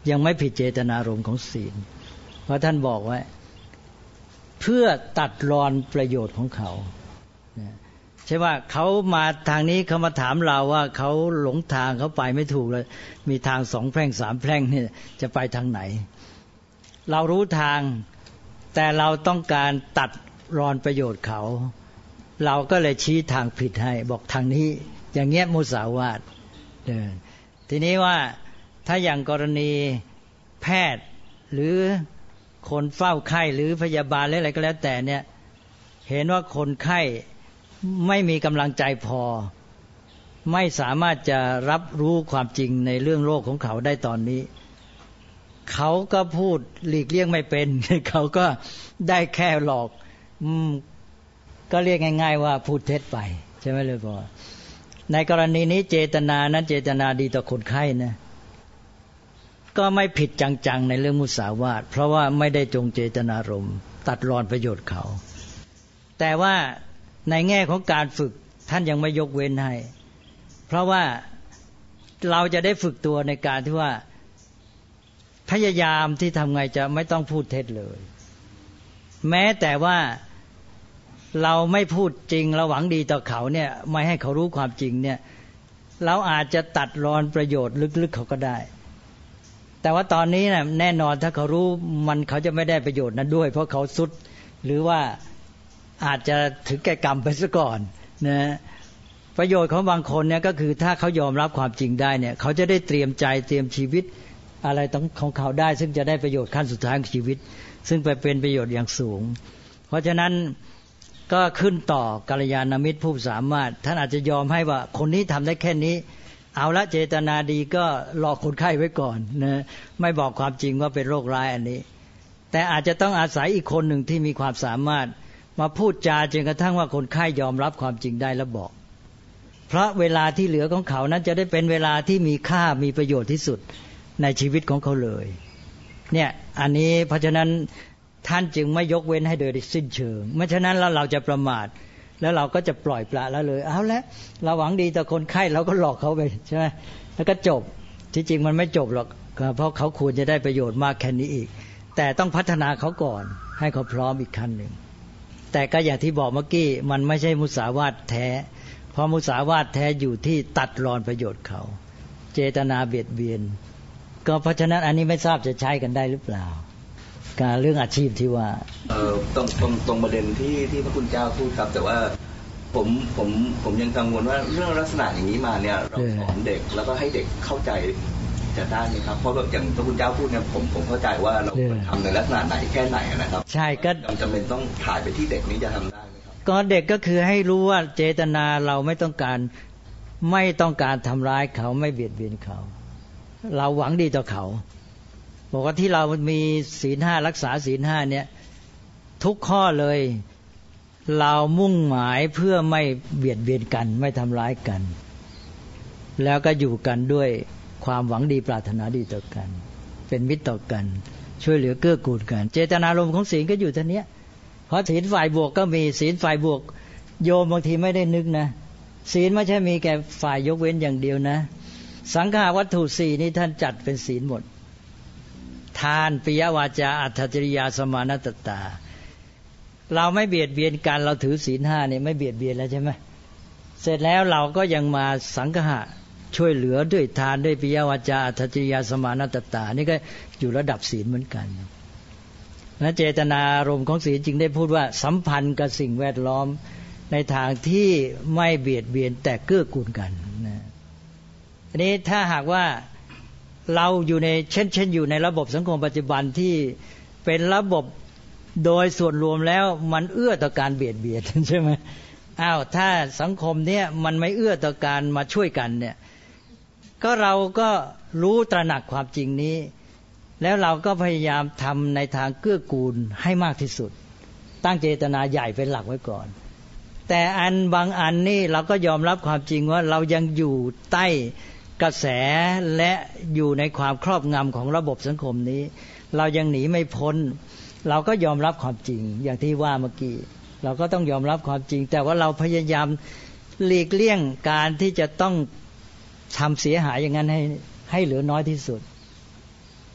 ยังไม่ผิดเจตนารมณ์ของศีลเพราะท่านบอกไว้เพื่อตัดรอนประโยชน์ของเขาใช่ว่าเขามาทางนี้เขามาถามเราว่าเขาหลงทางเขาไปไม่ถูกเลยมีทาง2 แพร่ง 3 แพร่งเนี่ยจะไปทางไหนเรารู้ทางแต่เราต้องการตัดรอนประโยชน์เขาเราก็เลยชี้ทางผิดให้บอกทางนี้อย่างเงี้ยมุสาวาททีนี้ว่าถ้าอย่างกรณีแพทย์หรือคนเฝ้าไข้หรือพยาบาลหรืออะไรก็แล้วแต่เนี่ยเห็นว่าคนไข้ไม่มีกำลังใจพอไม่สามารถจะรับรู้ความจริงในเรื่องโรคของเขาได้ตอนนี้เขาก็พูดหลีกเลี่ยงไม่เป็น เขาก็ได้แค่หลอกก็เรียกง่ายๆว่าพูดเท็จไปใช่ไหมเลยพ่อในกรณีนี้เจตนานั้นเจตนาดีต่อคนไข้นะก็ไม่ผิดจังๆในเรื่องมุสาวาทเพราะว่าไม่ได้จงเจตนารมณ์ตัดรอนประโยชน์เขาแต่ว่าในแง่ของการฝึกท่านยังไม่ยกเว้นให้เพราะว่าเราจะได้ฝึกตัวในการที่ว่าพยายามที่ทำไงจะไม่ต้องพูดเท็จเลยแม้แต่ว่าเราไม่พูดจริงเราหวังดีต่อเขาเนี่ยไม่ให้เขารู้ความจริงเนี่ยเราอาจจะตัดรอนประโยชน์ลึกๆเขาก็ได้แต่ว่าตอนนี้นะแน่นอนถ้าเขารู้มันเขาจะไม่ได้ประโยชน์นั้นด้วยเพราะเขาสุดหรือว่าอาจจะถึงแก่กรรมไปซะก่อนนะประโยชน์ของบางคนเนี่ยก็คือถ้าเขายอมรับความจริงได้เนี่ยเขาจะได้เตรียมใจเตรียมชีวิตอะไรของเขาได้ซึ่งจะได้ประโยชน์ขั้นสุดท้ายของชีวิตซึ่งไปเป็นประโยชน์อย่างสูงเพราะฉะนั้นก็ขึ้นต่อกัลยาณมิตรผู้สามารถท่านอาจจะยอมให้ว่าคนนี้ทำได้แค่นี้เอาละเจตนาดีก็หลอกคนไข้ไว้ก่อนนะไม่บอกความจริงว่าเป็นโรคร้ายอันนี้แต่อาจจะต้องอาศัยอีกคนหนึ่งที่มีความสามารถมาพูดจาจนกระทั่งว่าคนไข้ยอมรับความจริงได้แล้วบอกเพราะเวลาที่เหลือของเขานั้นจะได้เป็นเวลาที่มีค่ามีประโยชน์ที่สุดในชีวิตของเขาเลยเนี่ยอันนี้เพราะฉะนั้นท่านจึงไม่ยกเว้นให้โดยสิ้นเชิงไม่ฉะนั้นแล้วเราจะประมาทแล้วเราก็จะปล่อยปละละเลยเอาละเราหวังดีต่อคนไข้เราก็หลอกเขาไปใช่ไหมแล้วก็จบที่จริงมันไม่จบหรอกเพราะเขาควรจะได้ประโยชน์มากแค่นี้อีกแต่ต้องพัฒนาเขาก่อนให้เขาพร้อมอีกขั้นหนึ่งแต่ก็อย่างที่บอกเมื่อกี้มันไม่ใช่มุสาวาทแท้เพราะมุสาวาทแท้อยู่ที่ตัดรอนประโยชน์เขาเจตนาเบียดเบียนก็เพราะฉะนั้นอันนี้ไม่ทราบจะใช้กันได้หรือเปล่าการเรื่องอาชีพที่ว่าตรงประเด็นที่พระคุณเจ้าพูดครับแต่ว่าผมยังกังวลว่าเรื่องลักษณะอย่างนี้มาเนี่ยเราสอนเด็กแล้วก็ให้เด็กเข้าใจจะได้ไหมครับเพราะแบบอย่างพระคุณเจ้าพูดเนี่ยผมเข้าใจว่าเราทำในลักษณะไหนแค่ไหนนะครับใช่ก็จำเป็นต้องถ่ายไปที่เด็กนี้จะทำได้ไหมครับก็เด็กก็คือให้รู้ว่าเจตนาเราไม่ต้องการทำร้ายเขาไม่เบียดเบียนเขาเราหวังดีต่อเขาบอกว่าที่เรามีศีล 5รักษาศีล 5เนี่ยทุกข้อเลยเรามุ่งหมายเพื่อไม่เบียดเบียนกันไม่ทำร้ายกันแล้วก็อยู่กันด้วยความหวังดีปรารถนาดีต่อกันเป็นมิตรต่อกันช่วยเหลือเกื้อกูลกันเจตนารมณ์ของศีลก็อยู่เท่านี้เพราะศีลฝ่ายบวกก็มีศีลฝ่ายบวกโยมบางทีไม่ได้นึกนะศีลไม่ใช่มีแค่ฝ่ายยกเว้นอย่างเดียวนะสังฆาวัตถุ4นี่ท่านจัดเป็นศีลหมดทานปิยวาจาอัตถจริยาสมานัตตาเราไม่เบียดเบียนกันเราถือศีล 5เนี่ยไม่เบียดเบียนแล้วใช่ไหมเสร็จแล้วเราก็ยังมาสังฆะช่วยเหลือด้วยทานด้วยปิยวาจาอัตถจริยาสมานัตตานี่ก็อยู่ระดับศีลเหมือนกันและเจตนารมณ์ของศีลจึงได้พูดว่าสัมพันธ์กับสิ่งแวดล้อมในทางที่ไม่เบียดเบียนแต่เกื้อกูลกันนะอันนี้ถ้าหากว่าเราอยู่ในเช่นอยู่ในระบบสังคมปัจจุบันที่เป็นระบบโดยส่วนรวมแล้วมันเอื้อต่อการเบียดเบียนใช่ไหมถ้าสังคมเนี้ยมันไม่เอื้อต่อการมาช่วยกันเนี่ยก็เราก็รู้ตระหนักความจริงนี้แล้วเราก็พยายามทำในทางเกื้อกูลให้มากที่สุดตั้งเจตนาใหญ่เป็นหลักไว้ก่อนแต่บางอันนี่เราก็ยอมรับความจริงว่าเรายังอยู่ใต้กระแสและอยู่ในความครอบงำของระบบสังคมนี้เรายังหนีไม่พ้นเราก็ยอมรับความจริงอย่างที่ว่าเมื่อกี้เราก็ต้องยอมรับความจริงแต่ว่าเราพยายามหลีกเลี่ยงการที่จะต้องทำเสียหายอย่างนั้นให้เหลือน้อยที่สุด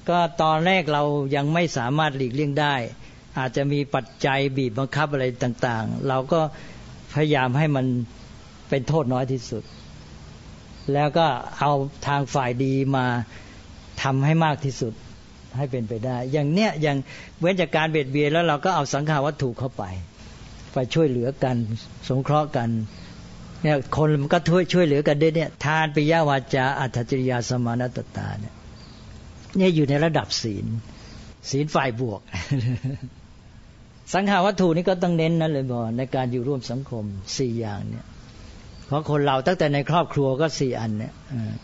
ก็ตอนแรกเรายังไม่สามารถหลีกเลี่ยงได้อาจจะมีปัจจัยบีบบังคับอะไรต่างๆเราก็พยายามให้มันเป็นโทษน้อยที่สุดแล้วก็เอาทางฝ่ายดีมาทำให้มากที่สุดให้เป็นไปได้อย่างเนี้ยอย่างเว้นจากการเบียดเบียนแล้วเราก็เอาสังขารวัตถุเข้าไปช่วยเหลือกันสงเคราะห์กันเนี่ยคนมันก็ช่วยเหลือกันด้วยเนี่ยทานปิยวาจาอัตถจริยาสมานตตาเนี่ยอยู่ในระดับศีลฝ่ายบวก สังขารวัตถุนี่ก็ต้องเน้นนั่นเลยบ่ในการอยู่ร่วมสังคม4อย่างเนี่ยเพราะคนเราตั้งแต่ในครอบครัวก็4อันเนี่ย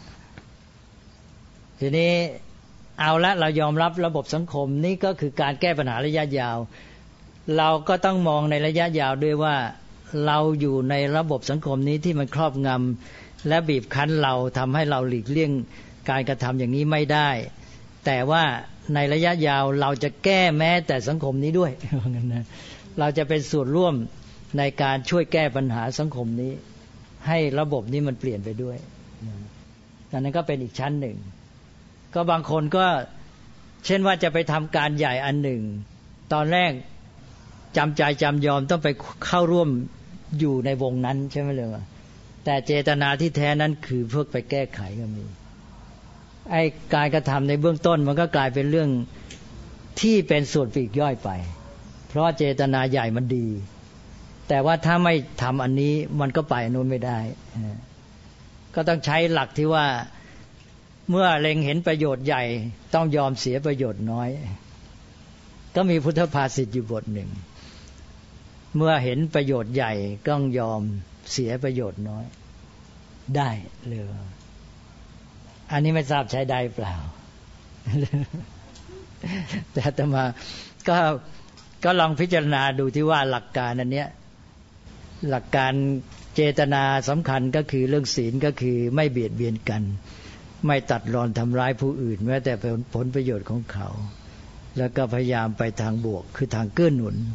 ทีนี้เอาละเรายอมรับระบบสังคมนี่ก็คือการแก้ปัญหาระยะยาวเราก็ต้องมองในระยะยาวด้วยว่าเราอยู่ในระบบสังคมนี้ที่มันครอบงำและบีบคั้นเราทำให้เราหลีกเลี่ยงการกระทำอย่างนี้ไม่ได้แต่ว่าในระยะยาวเราจะแก้แม้แต่สังคมนี้ด้วยเราจะเป็นส่วนร่วมในการช่วยแก้ปัญหาสังคมนี้ให้ระบบนี้มันเปลี่ยนไปด้วยอันนั้นก็เป็นอีกชั้นหนึ่งก็บางคนก็เช่นว่าจะไปทำการใหญ่อันหนึ่งตอนแรกจำใจจำยอมต้องไปเข้าร่วมอยู่ในวงนั้นใช่ไหมเลยแต่เจตนาที่แท้นั้นคือเพื่อไปแก้ไขก็มีไอ้การกระทำในเบื้องต้นมันก็กลายเป็นเรื่องที่เป็นส่วนปลีกย่อยไปเพราะเจตนาใหญ่มันดีแต่ว่าถ้าไม่ทำอันนี้มันก็ไปโน้นไม่ได้ก็ต้องใช้หลักที่ว่าเมื่อเล็งเห็นประโยชน์ใหญ่ต้องยอมเสียประโยชน์น้อยก็มีพุทธภาษิตอยู่บทหนึ่งเมื่อเห็นประโยชน์ใหญ่ต้องยอมเสียประโยชน์น้อยได้เลยอันนี้ไม่ทราบใช้ได้เปล่า แต่อาตมาก็ลองพิจารณาดูที่ว่าหลักการอันเนี้ยหลักการเจตนาสำคัญก็คือเรื่องศีลก็คือไม่เบียดเบียนกันไม่ตัดรอนทำร้ายผู้อื่นแม้แต่ผลประโยชน์ของเขาแล้วก็พยายามไปทางบวกคือทางเกื้อหนุน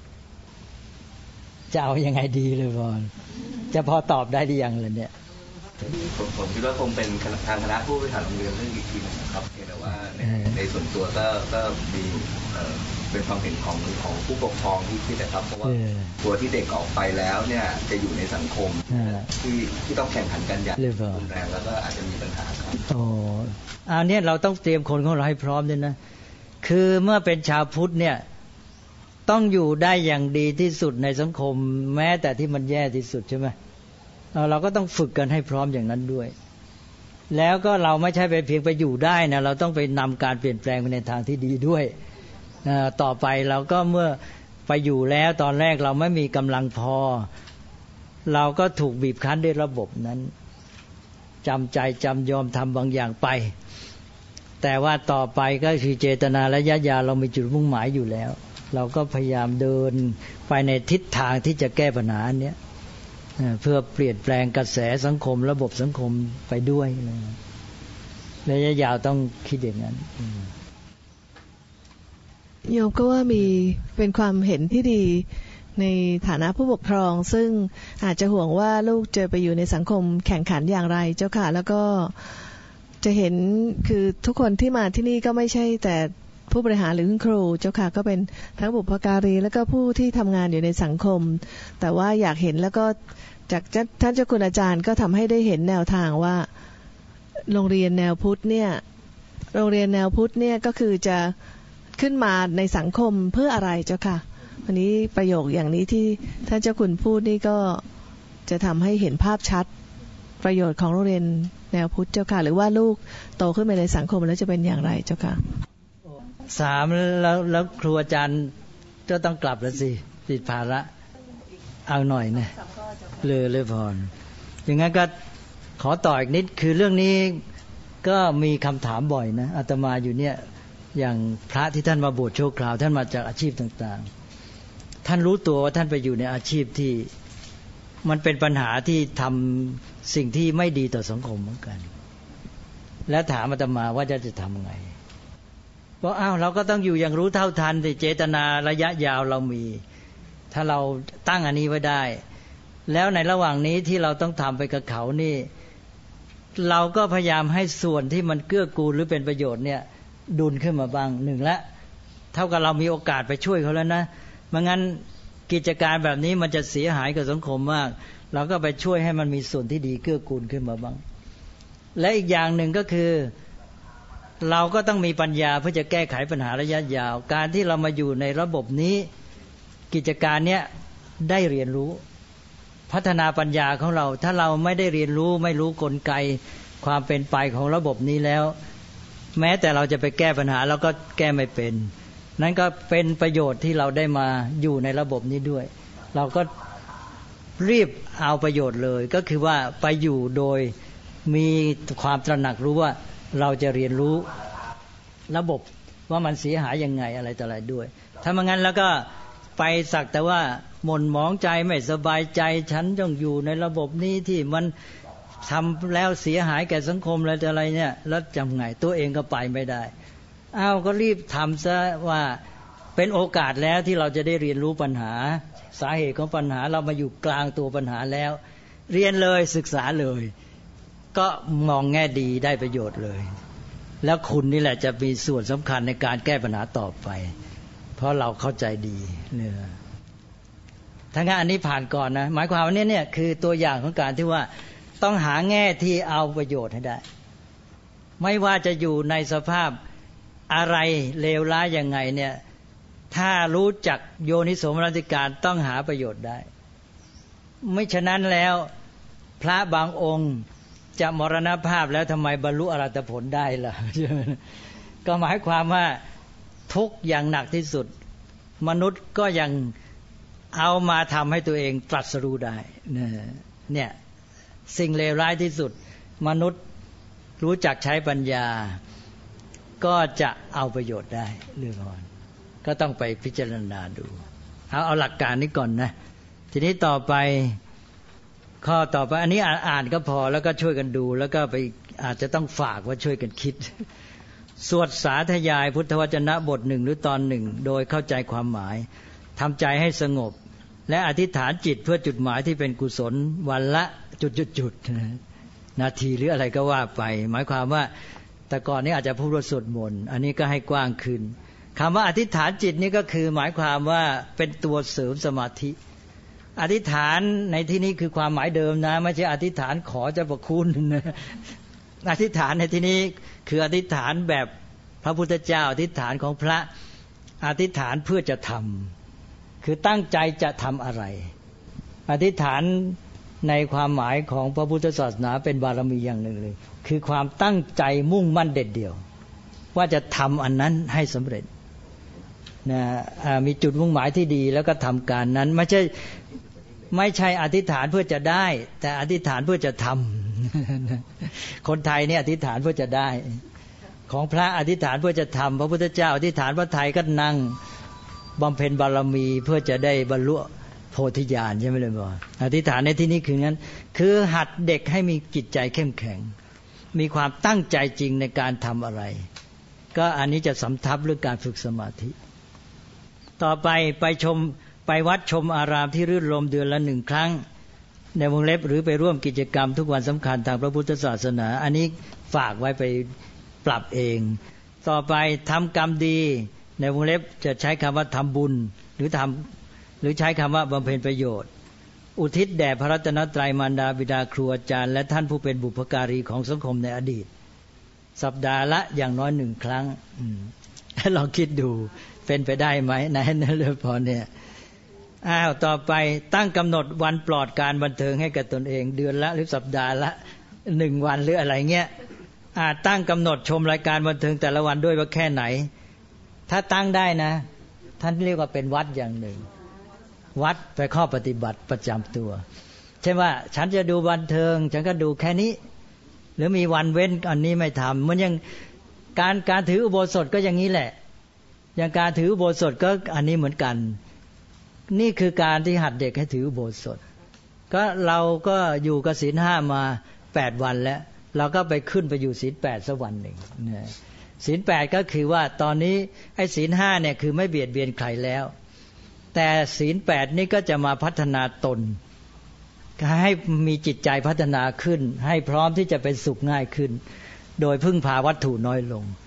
จะเอายังไงดีเลยบอลจะพอตอบได้หรือยังเลยเนี่ยผมคิดว่าคงเป็นทางคณะผู้บริหารโรงเรียนเรื่องอีกทีนึงครับแต่ว่าในส่วนตัวก็มีเป็นความเห็นของผู้ปกครองที่จะครับเพราะว่าตัวที่เด็กออกไปแล้วเนี่ยจะอยู่ในสังคมที่ต้องแข่งขันกันอย่างรุนแรงแล้วก็อาจจะมีปัญหาครับอันนี้เราต้องเตรียมคนของเราให้พร้อมด้วยนะคือเมื่อเป็นชาวพุทธเนี่ยต้องอยู่ได้อย่างดีที่สุดในสังคมแม้แต่ที่มันแย่ที่สุดใช่ไหมเราก็ต้องฝึกกันให้พร้อมอย่างนั้นด้วยแล้วก็เราไม่ใช่ไปเพียงไปอยู่ได้นะเราต้องไปนำการเปลี่ยนแปลงไปในทางที่ดีด้วยต่อไปเราก็เมื่อไปอยู่แล้วตอนแรกเราไม่มีกำลังพอเราก็ถูกบีบคั้นด้วยระบบนั้นจำใจจำยอมทำบางอย่างไปแต่ว่าต่อไปก็คือเจตนาระยะยาวเรามีจุดมุ่งหมายอยู่แล้วเราก็พยายามเดินไปในทิศทางที่จะแก้ปัญหาเนี้ยเพื่อเปลี่ยนแปลงกระแสสังคมระบบสังคมไปด้วยระยะยาวต้องคิดอย่างนั้นโยมก็ว่ามีเป็นความเห็นที่ดีในฐานะผู้ปกครองซึ่งอาจจะห่วงว่าลูกจะไปอยู่ในสังคมแข่งขันอย่างไรเจ้าค่ะแล้วก็จะเห็นคือทุกคนที่มาที่นี่ก็ไม่ใช่แต่ผู้บริหารหรือคุณครูเจ้าค่ะก็เป็นทั้งบุพการีแล้วก็ผู้ที่ทำงานอยู่ในสังคมแต่ว่าอยากเห็นแล้วก็จากท่านเจ้าคุณอาจารย์ก็ทำให้ได้เห็นแนวทางว่าโรงเรียนแนวพุทธเนี่ยก็คือจะขึ้นมาในสังคมเพื่ออะไรเจ้าค่ะวันนี้ประโยคอย่างนี้ที่ท่านเจ้าคุณพูดนี่ก็จะทำให้เห็นภาพชัดประโยชน์ของโรงเรียนแนวพุทธเจ้าค่ะหรือว่าลูกโตขึ้นมาในสังคมแล้วจะเป็นอย่างไรเจ้าค่ะ 3แล้วครูอาจารย์ก็ต้องกลับแล้วสิติดภาระเอาหน่อยนะเลยพรอย่างงั้นก็ขอต่ออีกนิดคือเรื่องนี้ก็มีคำถามบ่อยนะอาตมาอยู่เนี่ยอย่างพระที่ท่านมาบวชชั่วคราวท่านมาจากอาชีพต่างๆท่านรู้ตัวว่าท่านไปอยู่ในอาชีพที่มันเป็นปัญหาที่ทำสิ่งที่ไม่ดีต่อสังคมเหมือนกันและถามอาตมาว่าจะทำไงบอกเราก็ต้องอยู่อย่างรู้เท่าทันที่เจตนาระยะยาวเรามีถ้าเราตั้งอันนี้ไว้ได้แล้วในระหว่างนี้ที่เราต้องทำไปกับเขานี่เราก็พยายามให้ส่วนที่มันเกื้อกูลหรือเป็นประโยชน์เนี่ยดุลขึ้นมาบ้างหนึ่งละเท่ากับเรามีโอกาสไปช่วยเขาแล้วนะไม่งั้นกิจการแบบนี้มันจะเสียหายกับสังคมมากเราก็ไปช่วยให้มันมีส่วนที่ดีเกื้อกูลขึ้นมาบ้างและอีกอย่างหนึ่งก็คือเราก็ต้องมีปัญญาเพื่อจะแก้ไขปัญหาระยะยาวการที่เรามาอยู่ในระบบนี้กิจการเนี้ยได้เรียนรู้พัฒนาปัญญาของเราถ้าเราไม่ได้เรียนรู้ไม่รู้กลไกความเป็นไปของระบบนี้แล้วแม้แต่เราจะไปแก้ปัญหาเราก็แก้ไม่เป็นนั้นก็เป็นประโยชน์ที่เราได้มาอยู่ในระบบนี้ด้วยเราก็รีบเอาประโยชน์เลยก็คือว่าไปอยู่โดยมีความตระหนักรู้ว่าเราจะเรียนรู้ระบบว่ามันเสียหายยังไงอะไรต่ออะไรด้วยถ้าไม่งั้นแล้วก็ไปสักแต่ว่าหม่นหมองใจไม่สบายใจฉันต้องอยู่ในระบบนี้ที่มันทำแล้วเสียหายแก่สังคมอะไรต่ออะไรเนี่ยแล้วจำไงตัวเองก็ไปไม่ได้ก็รีบทำซะว่าเป็นโอกาสแล้วที่เราจะได้เรียนรู้ปัญหาสาเหตุของปัญหาเรามาอยู่กลางตัวปัญหาแล้วเรียนเลยศึกษาเลยก็มองแง่ดีได้ประโยชน์เลยแล้วคุณนี่แหละจะมีส่วนสำคัญในการแก้ปัญหาต่อไปเพราะเราเข้าใจดีเนี่ยทั้งนั้นอันนี้ผ่านก่อนนะหมายความว่าเนี่ยคือตัวอย่างของการที่ว่าต้องหาแง่ที่เอาประโยชน์ให้ได้ไม่ว่าจะอยู่ในสภาพอะไรเลวร้ายยังไงเนี่ยถ้ารู้จักโยนิโสมนสิการต้องหาประโยชน์ได้ไม่ฉะนั้นแล้วพระบางองค์จะมรณภาพแล้วทำไมบรรลุอรหัตผลได้ล่ะ ก็หมายความว่าทุกอย่างหนักที่สุดมนุษย์ก็ยังเอามาทำให้ตัวเองตรัสรู้ได้เนี่ยสิ่งเลวร้ายที่สุดมนุษย์รู้จักใช้ปัญญาก็จะเอาประโยชน์ได้เรื่องอ่อนก็ต้องไปพิจารณาดูเอาหลักการนี้ก่อนนะทีนี้ต่อไปข้อต่อไปอันนี้อ่านก็พอแล้วก็ช่วยกันดูแล้วก็ไปอาจจะต้องฝากว่าช่วยกันคิดสวดสาธยายพุทธวจนะบทหนึ่งหรือตอนหนึ่งโดยเข้าใจความหมายทำใจให้สงบและอธิษฐานจิตเพื่อจุดหมายที่เป็นกุศลวันละจุดๆนาทีหรืออะไรก็ว่าไปหมายความว่าแต่ก่อนนี้อาจจะพูดว่าสวดมนต์อันนี้ก็ให้กว้างขึ้นคำว่าอธิษฐานจิตนี่ก็คือหมายความว่าเป็นตัวเสริมสมาธิอธิษฐานในที่นี้คือความหมายเดิมนะไม่ใช่อธิษฐานขอเจ้าพระคุณนะอธิษฐานในที่นี้คืออธิษฐานแบบพระพุทธเจ้าอธิษฐานของพระอธิษฐานเพื่อจะทำคือตั้งใจจะทำอะไรอธิษฐานในความหมายของพระพุทธศาสนาเป็นบารมีอย่างหนึ่งเลยคือความตั้งใจมุ่งมั่นเด็ดเดี่ยวว่าจะทำอันนั้นให้สำเร็จนะมีจุดมุ่งหมายที่ดีแล้วก็ทำการนั้นไม่ใช่อธิษฐานเพื่อจะได้แต่อธิษฐานเพื่อจะทำคนไทยเนี่ยอธิษฐานเพื่อจะได้ของพระอธิษฐานเพื่อจะทำพระพุทธเจ้าอธิษฐานพระไทยก็นั่งบำเพ็ญบารมีเพื่อจะได้บรรลุโพธิญาณใช่ไหมเลยบอกอธิษฐานในที่นี้คืองั้นคือหัดเด็กให้มีจิตใจเข้มแข็งมีความตั้งใจจริงในการทำอะไรก็อันนี้จะสำทับเรื่องการฝึกสมาธิต่อไปวัดชมอารามที่รื่นรมเดือนละ1 ครั้งในวงเล็บหรือไปร่วมกิจกรรมทุกวันสำคัญทางพระพุทธศาสนาอันนี้ฝากไว้ไปปรับเองต่อไปทำกรรมดีในวงเล็บจะใช้คำว่าทำบุญหรือใช้คำว่าบำเพ็ญประโยชน์อุทิศแด่พระรัตนตรัยมารดาบิดาครูอาจารย์และท่านผู้เป็นบุพการีของสังคมในอดีตสัปดาห์ละอย่างน้อย1 ครั้งลองคิดดูเป็นไปได้ไหมในเรื่องพอเนี่ยต่อไปตั้งกำหนดวันปลอดการบันเทิงให้กับตนเองเดือนละหรือสัปดาห์ละ1 วันหรืออะไรเงี้ยตั้งกำหนดชมรายการบันเทิงแต่ละวันด้วยว่าแค่ไหนถ้าตั้งได้นะท่านเรียกว่าเป็นวัดอย่างหนึ่งวัดไปข้อปฏิบัติประจำตัวใช่ว่าฉันจะดูบันเทิงฉันก็ดูแค่นี้หรือมีวันเว้นอันนี้ไม่ทำเหมือนอย่างการถืออุโบสถก็อย่างนี้แหละอย่างการถืออุโบสถก็อันนี้เหมือนกันนี่คือการที่หัดเด็กให้ถืออุโบสถก็เราก็อยู่กับศีล 5มา8 วันแล้วเราก็ไปขึ้นไปอยู่ศีล 8สักวันหนึ่งศีล 8ก็คือว่าตอนนี้ไอ้ศีล 5เนี่ยคือไม่เบียดเบียนใครแล้วแต่ศีล 8นี่ก็จะมาพัฒนาตนให้มีจิตใจพัฒนาขึ้นให้พร้อมที่จะเป็นสุขง่ายขึ้นโดยพึ่งพาวัตถุน้อยลง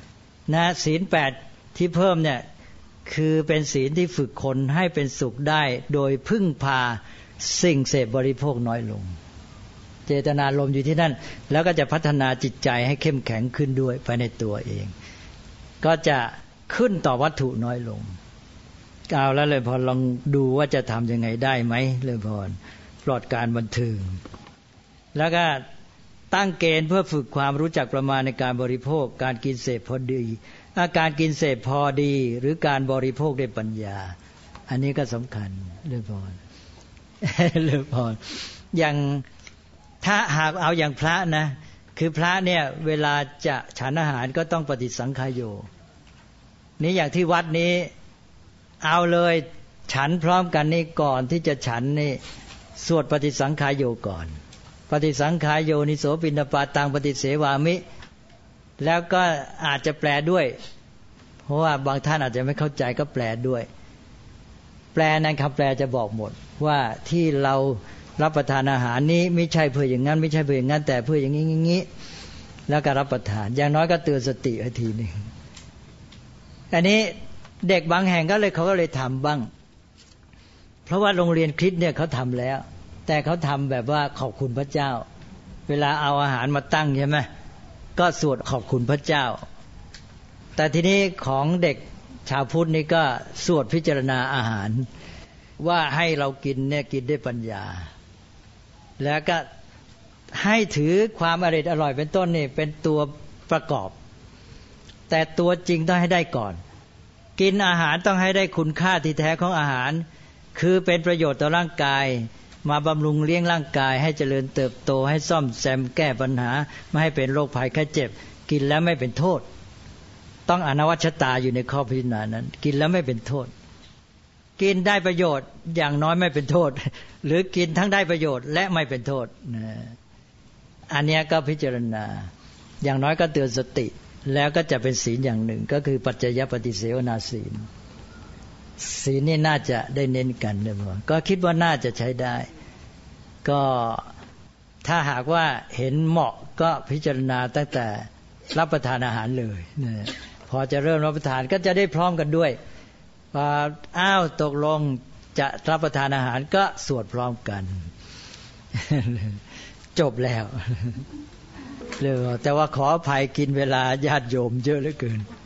นะศีล8ที่เพิ่มเนี่ยคือเป็นศีลที่ฝึกคนให้เป็นสุขได้โดยพึ่งพาสิ่งเสพบริโภคน้อยลงเจตนารมณ์อยู่ที่นั่นแล้วก็จะพัฒนาจิตใจให้เข้มแข็งขึ้นด้วยภายในตัวเองก็จะขึ้นต่อวัตถุน้อยลงเอาแล้วเลยพอลองดูว่าจะทำยังไงได้ไหมเลยพอปลอดการบันเทิงแล้วก็ตั้งเกณฑ์เพื่อฝึกความรู้จักประมาณในการบริโภคการกินเสพพอดีการกินเสพพอดีหรือการบริโภคด้วยปัญญาอันนี้ก็สำคัญเลยพอเลยพออย่างถ้าหากเอาอย่างพระนะคือพระเนี่ยเวลาจะฉันอาหารก็ต้องปฏิสังขายโยนี่อย่างที่วัดนี้เอาเลยฉันพร้อมกันนี่ก่อนที่จะฉันนี่สวดปฏิสังขายโยก่อนปฏิสังขายโยนิโสปิณปาตังปฏิเสวามิแล้วก็อาจจะแปลด้วยเพราะว่าบางท่านอาจจะไม่เข้าใจก็แปลด้วยแปลนั้นคำแปลจะบอกหมดว่าที่เรารับประทานอาหารนี้ไม่ใช่เพื่ออย่างนั้นไม่ใช่เพื่ออย่างนั้นแต่เพื่ออย่างนี้แล้วก็รับประทานอย่างน้อยก็เตือนสติอีกทีนึงอันนี้เด็กบางแห่งเขาก็เลยทำบ้างเพราะว่าโรงเรียนคริสต์เนี่ยเขาทำแล้วแต่เขาทำแบบว่าขอบคุณพระเจ้าเวลาเอาอาหารมาตั้งใช่ไหมก็สวดขอบคุณพระเจ้าแต่ทีนี้ของเด็กชาวพุทธนี่ก็สวดพิจารณาอาหารว่าให้เรากินเนี่ยกินด้วยปัญญาแล้วก็ให้ถือความอร่อยเป็นต้นนี่เป็นตัวประกอบแต่ตัวจริงต้องให้ได้ก่อนกินอาหารต้องให้ได้คุณค่าที่แท้ของอาหารคือเป็นประโยชน์ต่อร่างกายมาบำรุงเลี้ยงร่างกายให้เจริญเติบโตให้ซ่อมแซมแก้ปัญหาไม่ให้เป็นโรคภัยไข้เจ็บกินแล้วไม่เป็นโทษต้องอนวัชตาอยู่ในข้อพิจารณานั้นกินแล้วไม่เป็นโทษกินได้ประโยชน์อย่างน้อยไม่เป็นโทษหรือกินทั้งได้ประโยชน์และไม่เป็นโทษอันนี้ก็พิจารณาอย่างน้อยก็เตือนสติแล้วก็จะเป็นศีลอย่างหนึ่งก็คือปัจจยปฏิเสวนาศีลศีลนี่น่าจะได้เน้นกันเลยก็คิดว่าน่าจะใช้ได้ก็ถ้าหากว่าเห็นเหมาะก็พิจารณาตั้งแต่รับประทานอาหารเลยพอจะเริ่มรับประทานก็จะได้พร้อมกันด้วยพอตกลงจะรับประทานอาหารก็สวดพร้อมกันจบแล้วเลยแต่ว่าขออภัยกินเวลาญาติโยมเยอะเหลือเกิน